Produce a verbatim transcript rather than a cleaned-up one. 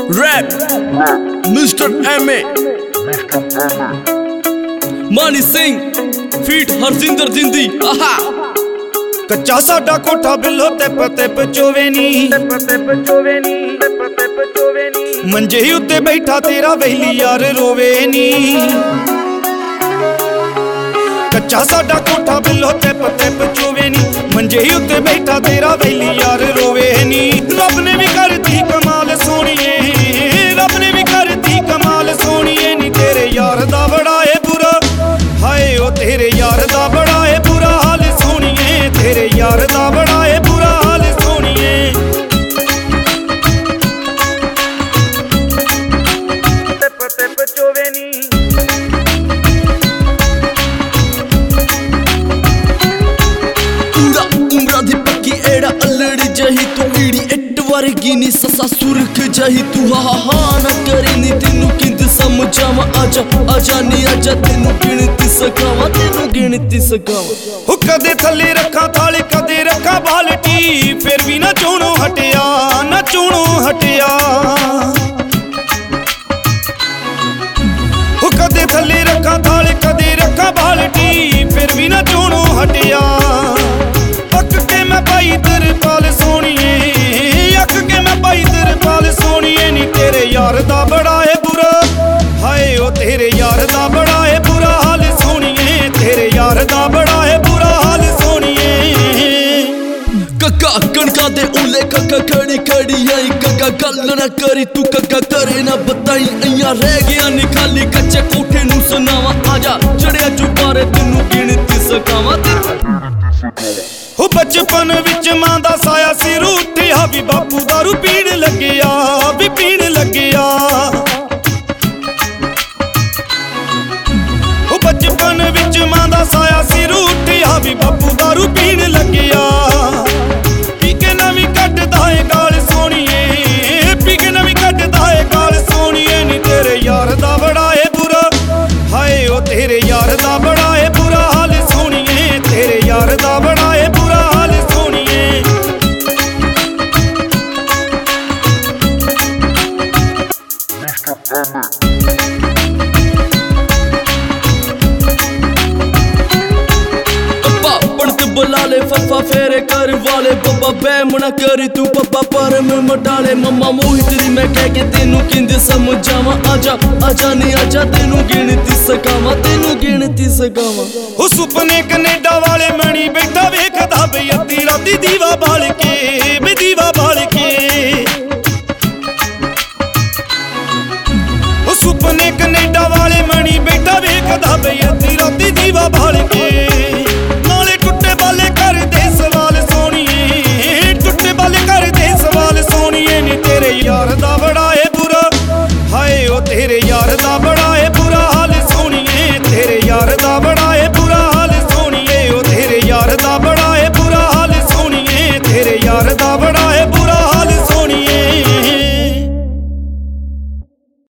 Rap Mister M A Mani Singh Feat Harjinder Jindi Aha कच्चा साडा कोठा बिल्लो तिप तिप चोवे नी मंजे उत्ते बैठा तेरा वैली यार रोवे नी कच्चा साडा कोठा बिल्लो तिप तिप चोवे नी मंजे उत्ते बैठा तेरा वैली यार रोवे नी रब ने भी कर दी कमाल सोनिए रब ने भी कर दी कमाल सोनिए नी तेरे यार दा बड़ा है बुरा हाय ओ तेरे यार दा बड़ा है बुरा हाल सोनिए तेरे यार दा बड़ा है बुरा हाल सोनिए तिप तिप चोवे नी पूरा उमरा दी पक्की एड़ा अलड़ी जही तू ईड़ी इट वर्गी नी ससा सुरख जही तू हा हा ना करी नी तेनू किंद समझावा आजा आजा नी आजा तेनू गिनती सकावा तेनू गिनती सकावा हो कदे थले रखा थाले कदे रखा बाल्टी फिर भी ना चोणों हटिया ना चोणों हटिया हो कदे थले रखा थाले कदे रखा बाल्टी फिर भी ना चोणों हटिया अक के मैं पाई तेरे पाल सोनिए अक के मैं पाई तेरे पाल सोनिए नी तेरे यार दा बड़ा है बुरा हाय ओ तेरे यार दा बड़ा है बुरा हाल सोनिए तेरे यार दा बड़ा है बुरा हाल सोनिए कक्का कणका दे उले कक्का खड़ी खड़ी आई कक्का गल ना करी तू कक्का करे ना बताई अइया रह गया नी खाली कच्चे कोठे नू सुनावा आजा चढ़िया चुपारे तेनू गिनती सकावा हो बचपन विच मां दा साया सिर उठिया भी बापू दारू पीण लग्या भी पीण लग्या हो बचपन विच मां दा साया सिर उठिया भी बापू दारू पीण लग्या पी के नवी कटदा है गाल सोनिए पी के नवी कटदा है गाल सोनिए नी तेरे यार दा बड़ा है बुरा हाय ओ तेरे यार दा बड़ा है बुरा हाल सोनिए तेरे यार दा बड़ा है बुरा हाल सोनिए बुला ले फफा फेरे कर वाले बब्बा बैम ना करी तू पप्पा पर में मटाले मम्मा मोहित दी मैं कह के तेनू किंद समझावा आजा आजा नी आजा तेनू गिनती सकावा तेनू गिनती सकावा हो सुपने कनेडा वाले मणी बैठा वेखदा बई अद्धी राती दीवा बाल के बे दीवा बाल के हो सुपने कनेडा वाले मणी बैठा